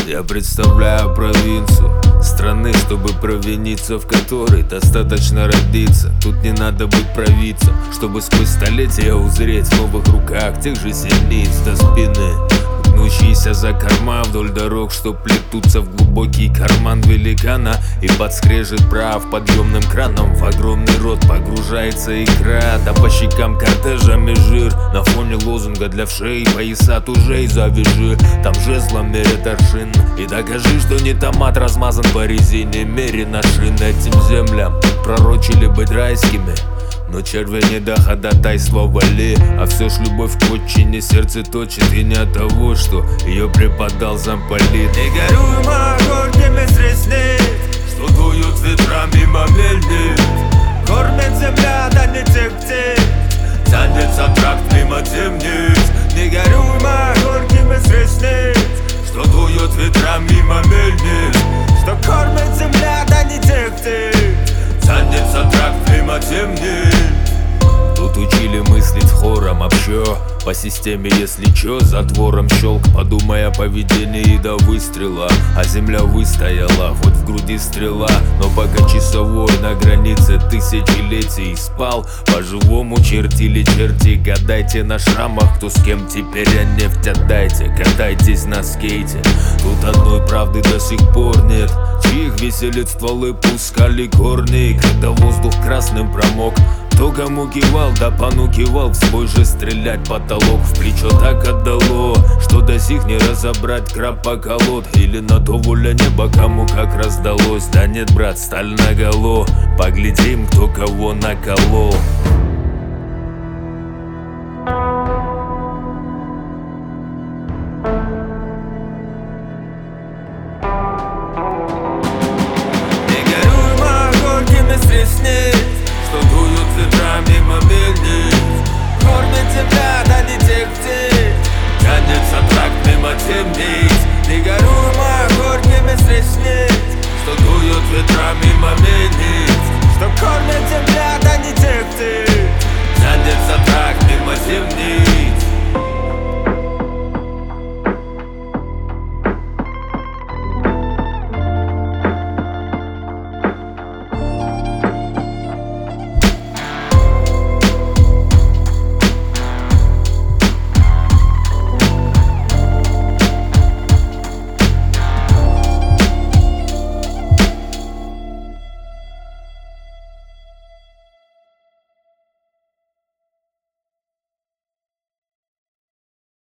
Я представляю провинцию страны, чтобы провиниться, в которой достаточно родиться. Тут не надо быть провидцем, чтобы сквозь столетия узреть в новых руках тех же синиц до спины, гнущиеся за корма вдоль дорог, что плетутся в глубокий карман великана. И подскрежет прав подъемным краном в огромный рот погружается икра. Да по щекам кортежами жир на фоне лозунга для вшей: пояса тужей завяжи, там жезлом мерят аршин. И докажи, что не томат размазан по резине, мерено шин. Этим землям пророчили быть райскими, но черви не доходатайствовали. А все ж любовь к отчине сердце точит, и не от того, что ее преподал замполит. Не горюй, горькими с ресниц, что дуют ветра мимо мельниц. кормит земля, да не тех птиц, Тянется тракт мимо темниц. не горюй, горькими с ресниц, что дуют ветра мимо мельниц. что кормит земля, да не тех птиц, Тянется тракт мимо темниц. Тут учили мыслить хором общо, по системе если чё, затвором щелк. Подумай о поведении до выстрела, а земля выстояла, хоть в груди стрела. Но пока часовой на границе тысячелетий спал, по-живому чертили черти. Гадайте на шрамах, кто с кем теперь, а нефть отдайте. Катайтесь на скейте, тут одной правды до сих пор нет. Чьих веселит стволы пускали корни, когда воздух красным промок. Кто кому кивал, да понукивал в свой же стрелять. Потолок в плечо так отдало, что до сих не разобрать краб поколот. Или на то воля неба, кому как раздалось. Да нет, брат, сталь наголо, поглядим, кто кого наколол.